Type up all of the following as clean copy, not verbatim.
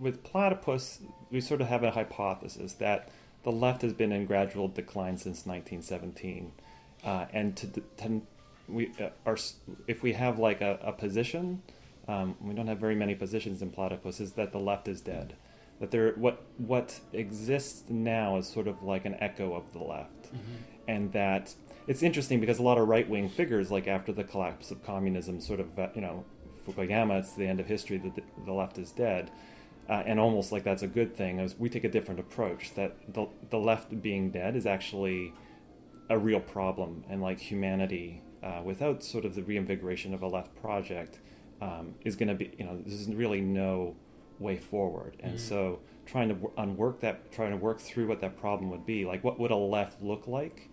with platypus, we sort of have a hypothesis that the left has been in gradual decline since 1917, and we are if we have like a position, we don't have very many positions in platypus, is that the left is dead. That what exists now is sort of like an echo of the left, and that it's interesting because a lot of right wing figures, like after the collapse of communism, sort of Fukuyama, it's the end of history, the left is dead. And almost like that's a good thing. As we take a different approach, that the left being dead is actually a real problem, and like humanity, without sort of the reinvigoration of a left project, is going to be, there's really no way forward. And so trying to trying to work through what that problem would be, like what would a left look like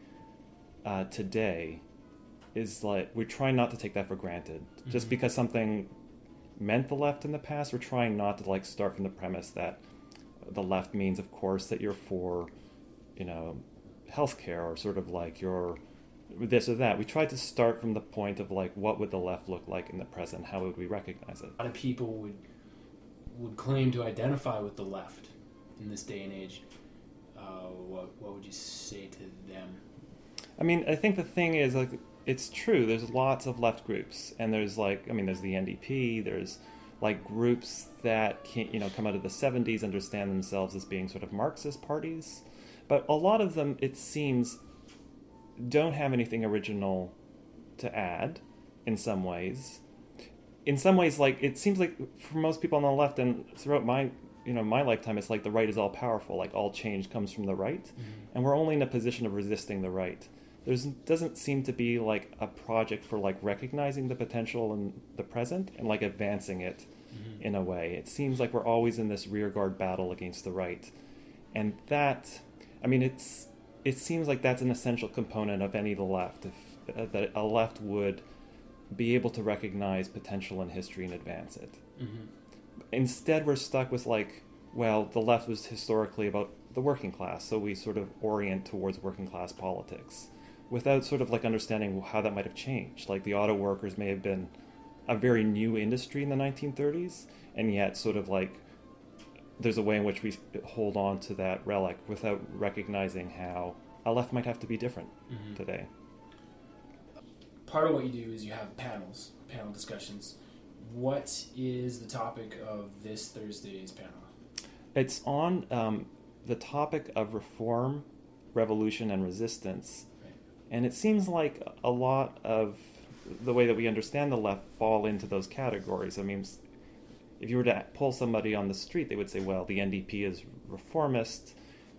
today, is like we're trying not to take that for granted. Just because something meant the left in the past, we're trying not to like start from the premise that the left means, of course, that you're for, healthcare, or sort of like you're this or that. We try to start from the point of like, what would the left look like in the present? How would we recognize it? A lot of people would claim to identify with the left in this day and age. What would you say to them? I mean, I think the thing is, like, it's true. There's lots of left groups, and there's there's the NDP. There's like groups that come out of the 70s, understand themselves as being sort of Marxist parties, but a lot of them, it seems, don't have anything original to add. In some ways, like it seems like for most people on the left and throughout my lifetime, it's like the right is all powerful. Like all change comes from the right, and we're only in a position of resisting the right. There doesn't seem to be like a project for like recognizing the potential in the present and like advancing it in a way. It seems like we're always in this rearguard battle against the right, and that, I mean, it seems like that's an essential component of any left. If that a left would be able to recognize potential in history and advance it. Instead, we're stuck with like, well, the left was historically about the working class, so we sort of orient towards working class politics, without sort of like understanding how that might have changed. Like the auto workers may have been a very new industry in the 1930s, and yet sort of like there's a way in which we hold on to that relic without recognizing how a left might have to be different today. Part of what you do is you have panel discussions. What is the topic of this Thursday's panel? It's on the topic of reform, revolution, and resistance. Right. And it seems like a lot of the way that we understand the left fall into those categories. I mean, if you were to poll somebody on the street, they would say, well, the NDP is reformist,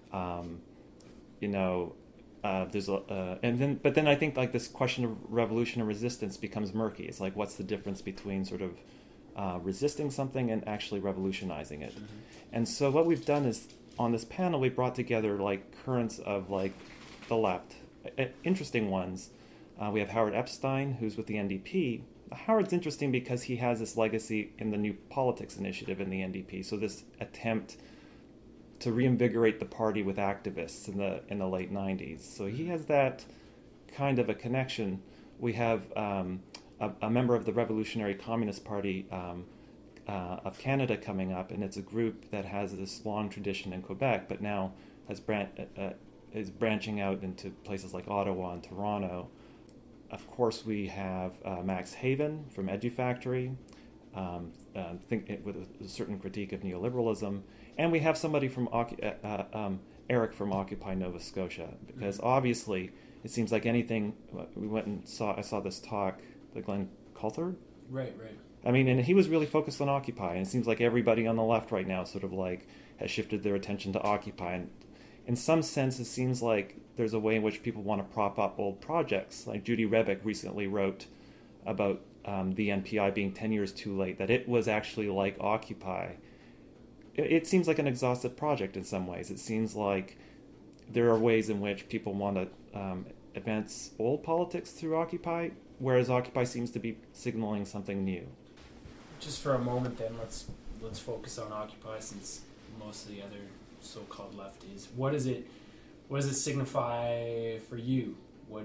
but then I think like this question of revolution and resistance becomes murky. It's like, what's the difference between sort of resisting something and actually revolutionizing it? And so what we've done is, on this panel, we brought together like currents of like the left, interesting ones. We have Howard Epstein, who's with the NDP. Howard's interesting because he has this legacy in the New Politics Initiative in the NDP. So this attempt to reinvigorate the party with activists in the late 90s. So he has that kind of a connection. We have a member of the Revolutionary Communist Party of Canada coming up, and it's a group that has this long tradition in Quebec, but now is branching out into places like Ottawa and Toronto. Of course, we have Max Haven from EduFactory, with a certain critique of neoliberalism. And we have somebody from Eric from Occupy Nova Scotia, because obviously it seems like anything. I saw this talk, the Glenn Coulthard. Right. I mean, and he was really focused on Occupy, and it seems like everybody on the left right now sort of like has shifted their attention to Occupy. And in some sense, it seems like there's a way in which people want to prop up old projects. Like Judy Rebick recently wrote about the NPI being 10 years too late, that it was actually like Occupy. It seems like an exhausted project in some ways. It seems like there are ways in which people want to advance old politics through Occupy, whereas Occupy seems to be signaling something new. Just for a moment then, let's focus on Occupy, since most of the other so-called left is. What does it signify for you? What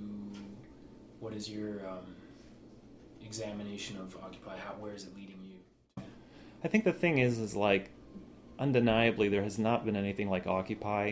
is your examination of Occupy? Where is it leading you? I think the thing is like undeniably there has not been anything like Occupy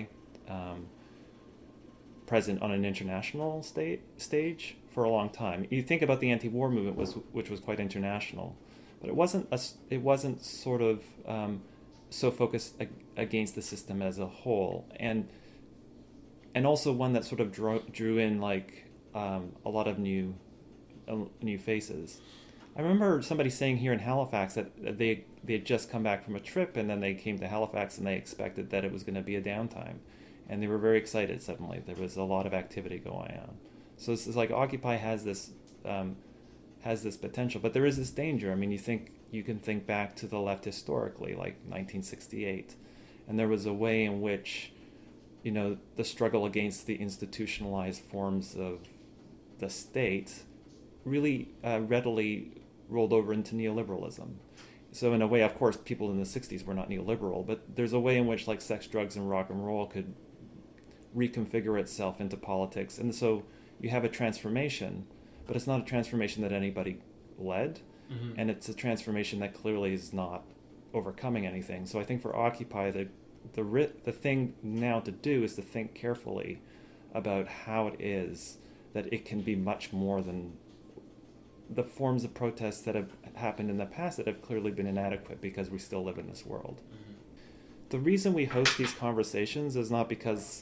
present on an international stage for a long time. You think about the anti-war movement, which was quite international, but it wasn't sort of so focused against the system as a whole, and also one that sort of drew in like a lot of new faces. I remember somebody saying here in Halifax that they had just come back from a trip, and then they came to Halifax and they expected that it was going to be a downtime, and they were very excited. Suddenly there was a lot of activity going on. So it's like Occupy has this potential, but there is this danger. I mean, you can think back to the left historically, like 1968, and there was a way in which, you know, the struggle against the institutionalized forms of the state really readily rolled over into neoliberalism. So in a way, of course, people in the 60s were not neoliberal, but there's a way in which like sex, drugs, and rock and roll could reconfigure itself into politics. And so you have a transformation, but it's not a transformation that anybody led, and it's a transformation that clearly is not overcoming anything. So I think for Occupy, the thing now to do is to think carefully about how it is that it can be much more than the forms of protests that have happened in the past that have clearly been inadequate because we still live in this world. The reason we host these conversations is not because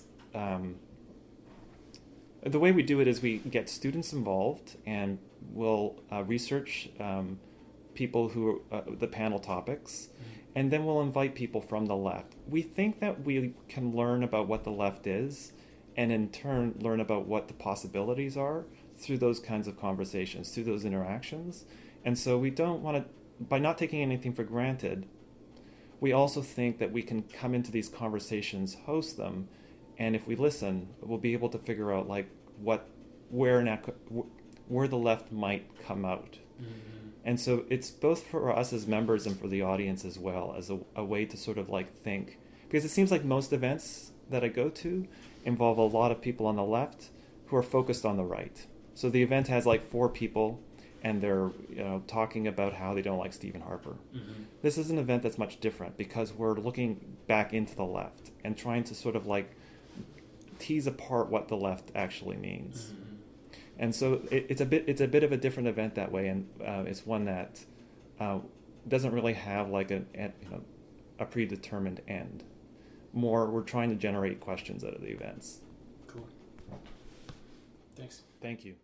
the way we do it is we get students involved, and we'll research people who the panel topics, and then we'll invite people from the left. We think that we can learn about what the left is, and in turn learn about what the possibilities are through those kinds of conversations, through those interactions. And so we don't want to, by not taking anything for granted, we also think that we can come into these conversations, host them, and if we listen, we'll be able to figure out like where the left might come out. And so it's both for us as members and for the audience as well, as a way to sort of like think, because it seems like most events that I go to involve a lot of people on the left who are focused on the right. So the event has like 4 people, and they're talking about how they don't like Stephen Harper. This is an event that's much different because we're looking back into the left and trying to sort of like tease apart what the left actually means. And so it's a bit of a different event that way, and it's one that doesn't really have like a predetermined end. More, we're trying to generate questions out of the events. Cool. Thanks. Thank you.